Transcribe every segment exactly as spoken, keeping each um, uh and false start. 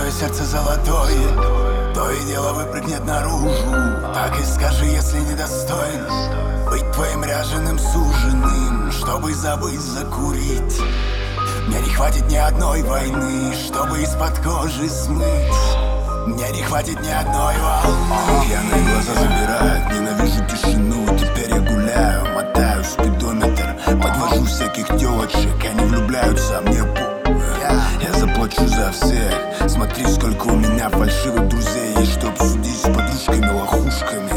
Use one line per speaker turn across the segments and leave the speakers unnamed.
твое сердце золотое то и дело выпрыгнет наружу. Так и скажи, если недостоин быть твоим ряженым суженым, чтобы забыть закурить. Мне не хватит ни одной войны, чтобы из-под кожи смыть. Мне не хватит ни одной волны. Пьяные глаза забирают, ненавижу тишину. Теперь я гуляю, мотаю спидометр, подвожу всяких телочек, они влюбляются, а мне по. Я заплачу за всех. Смотри, сколько у меня фальшивых друзей есть, чтоб судить с подружками-лохушками.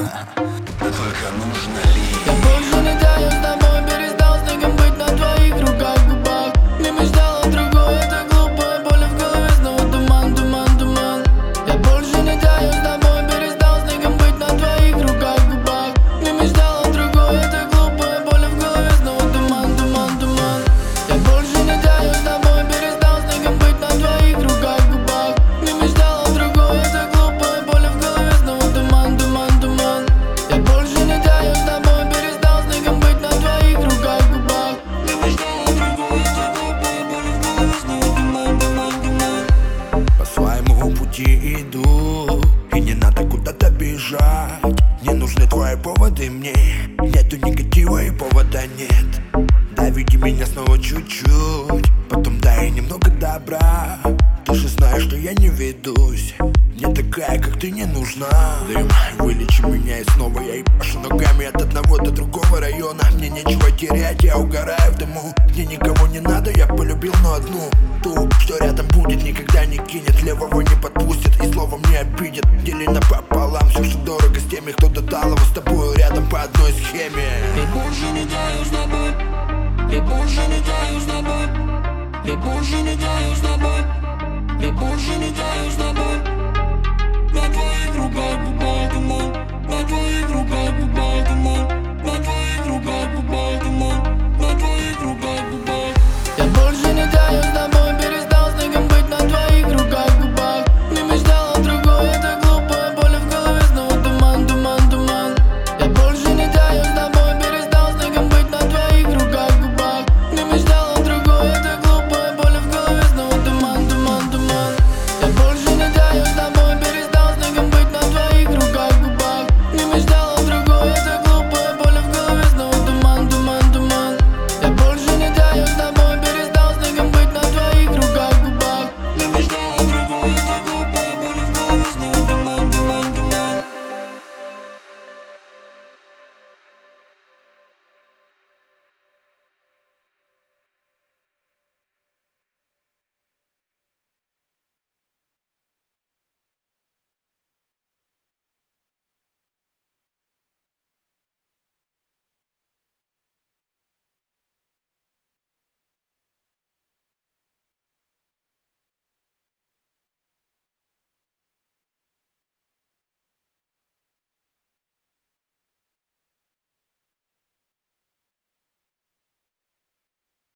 Только нужно ли?
Я больше не таю с тобой, перестал снегом быть на твоих руках, губах. Не мечтал о другой, это глупая боль в голове, снова туман, туман, туман. Я больше не таю с тобой, перестал снегом быть на твоих руках, губах. Не мечтал о другой, это глупая боль в голове, снова туман, туман, туман. Я больше не таю с тобой, перестал снегом быть на твоих руках, губах. Не мечтал о другой, это глупая боль в голове, снова туман, туман, туман. Я больше не таю с тобой, перестал снегом быть на твоих руках, губах. Не мечтал о другой, это глупая боль в голове, снова туман, туман, туман.
По своему пути иду, и не надо куда-то бежать. Не нужны твои поводы мне, нету негатива и повода нет. Доведи меня снова чуть-чуть, потом дай немного добра. Ты же знаешь, что я не ведусь, мне такая, как ты, не нужна. Дым, вылечи меня и снова я ебашу ногами от одного до другого района. Мне нечего терять, я угораю в дыму. Мне никого не надо, я полюбил, но одну, ту, что рядом будет, никогда не кинет, левого не подпустит и словом не обидит. Дели напополам все, что дорого, с теми, кто до талого с тобой рядом по одной схеме.
Я больше не таю с тобой, я больше не таю с тобой, я больше не таю с тобой, я больше не таю с тобой.